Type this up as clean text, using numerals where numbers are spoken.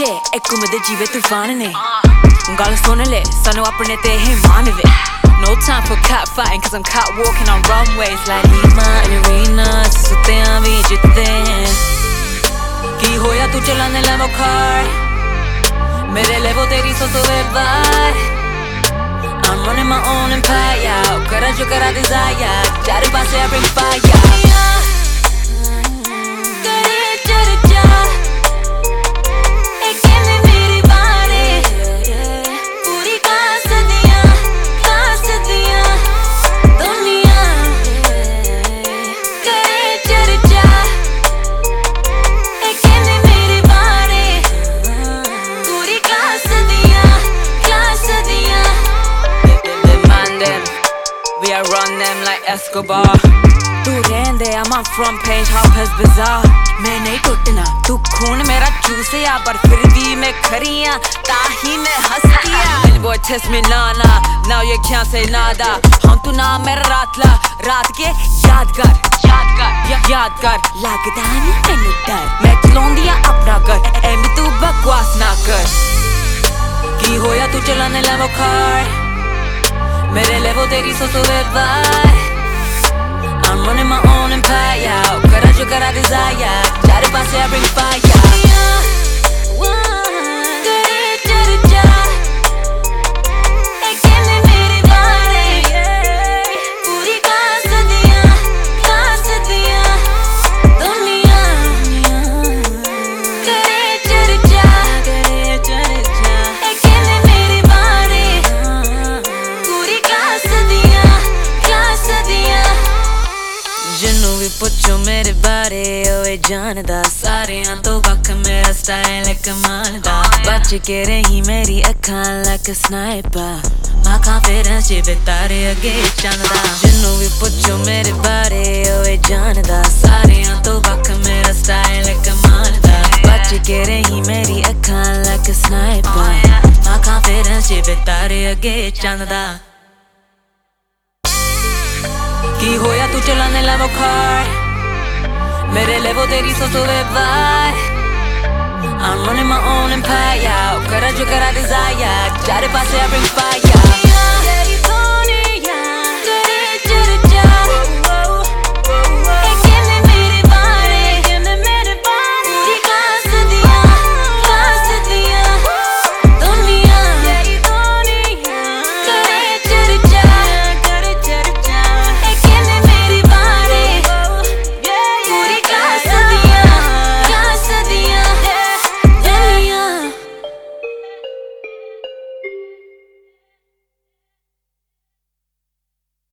एक उम्मीद जीवे तूफान ने गल सुन ले सानू अपने ते ही मान वे No time for cat fighting cause I'm cat walking on runways like Lima and Arena सुते हैं भी जीतते हैं की होया तू चलाने Lambo car मेरे लेवो तेरी सोचो वे बार I'm running my own empire करा जो करा desire चारे पासे I bring fire I run them like Escobar तू रहंदे I'm on front page Harper's Bazaar मैं नहीं टूटना तू खून मेरा चूसिया पर फिर भी मैं खरियां ताही मैं हंसतिया Boy test me nana now you can't say nada हम तू ना मेरा रात के यादगार लगदा नहीं तैनू डर मैं चलाउंदी आ अपना घर एमी तू बकवास ना कर की होया तू चलाने Lambo car मेरे लेवो तेरी सोचो वे बार I'm running my own empire करा जो करा desire चारे पासे I bring fire पुछो मेरे बारे ओए जानदा सारेयां तो वख मेरा स्टाइल कमाल दा बच के रही मेरी अखां like a sniper my confidence जिवे तारे अगे चलदा जिन्नू भी पुछो मेरे बारे ओए जानदा सारेयां तो वख मेरा स्टाइल कमाल दा बच के रही मेरी अखां like a sniper my confidence जिवे तारे अगे चलदा की होया तू चलाने Lambo car मेरे लेवो तेरी सोचो वे बार I'm running my own empire करा जो करा desire चारे पासे I bring fire